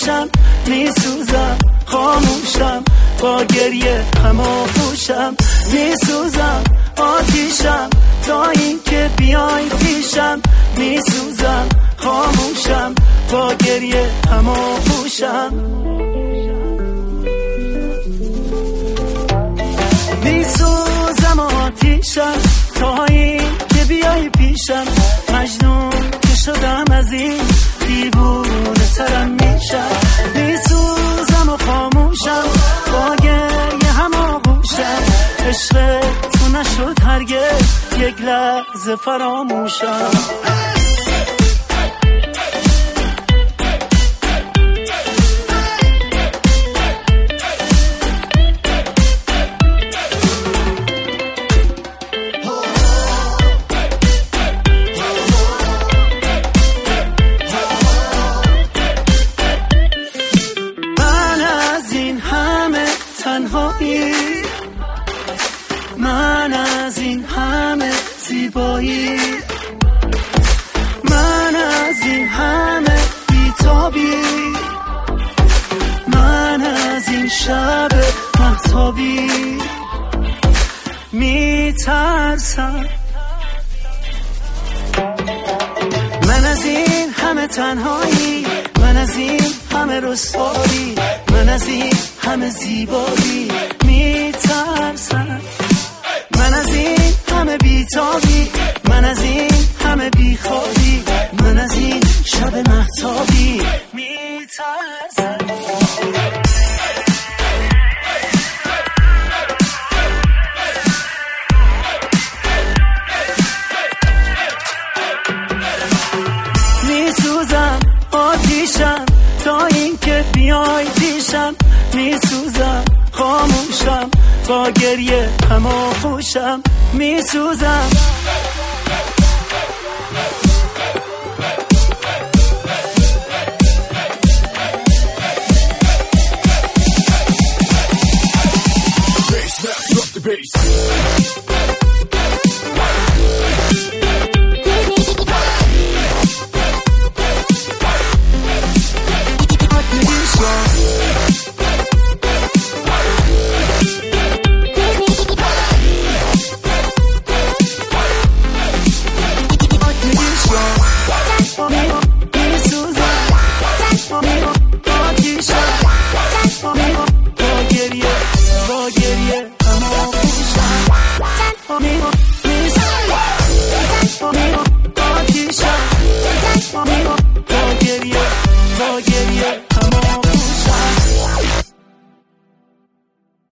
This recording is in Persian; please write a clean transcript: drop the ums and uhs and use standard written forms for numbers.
آتیشم میسوزم خاموشم با گریه همو پوشم میسوزم آتیشم تا این که بیای پیشم میسوزم خاموشم با گریه همو پوشم میسوزم آتیشم تا این که بیای پیشم مجنون که شدم از این دیوونه ترم میشم میسوزم و خاموشم با گریه همو پوشم عشق تو نشد هرگز یک لحظه فراموشم من از این همه زیبایی من از این همه بیتابی من از این شب مهتابی میترسم من از این همه تنهایی من از این همه رسوایی من از این همه زیبایی میترسم من از این همه بیتابی من از این همه بیخوابی من از این شب مهتابی میترسم میسوزم آتیشم تا این که بیای پیشم میسوزم خاموشم با گریه همو خوشم میسوزم با گریه همو پوشم